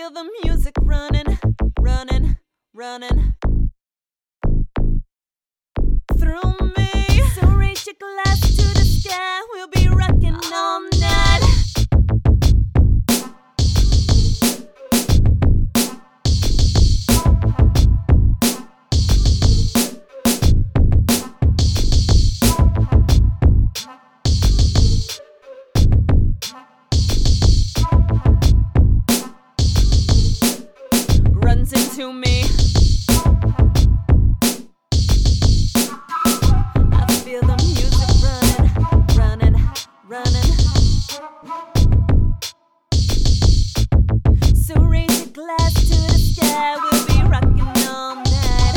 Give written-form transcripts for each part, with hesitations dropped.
feel the music running, running, running through me. So raise your glass to the sky, we'll be rocking all night. Runs into me. I feel the music running, running, running. So raise your glass to the sky, we'll be rocking all night.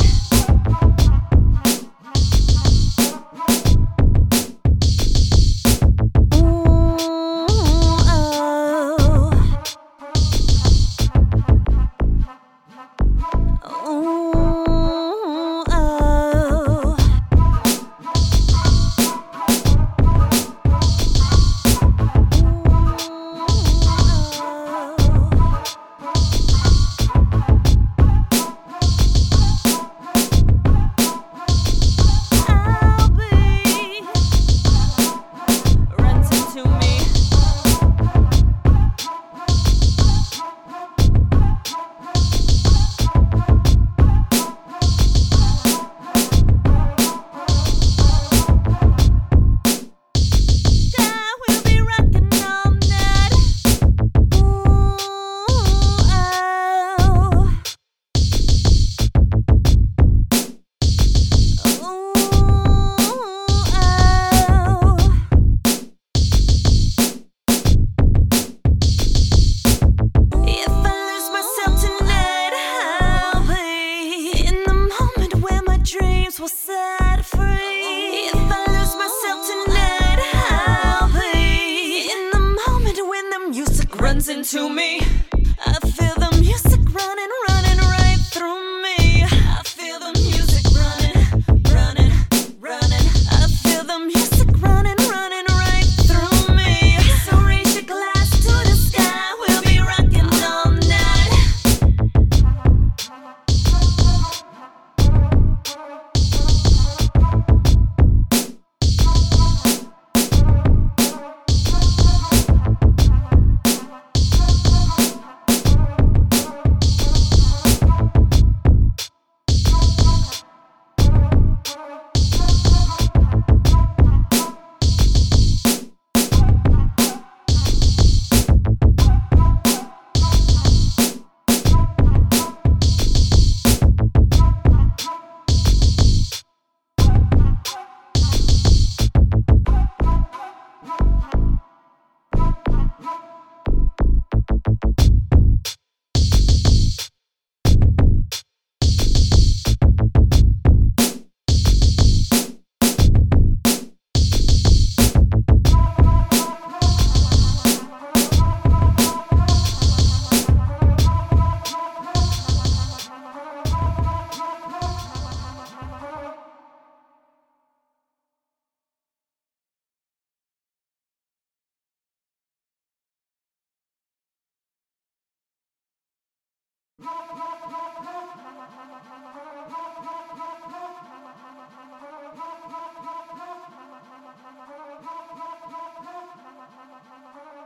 Will set free. If I lose myself tonight, I'll be in the moment when the music runs into me.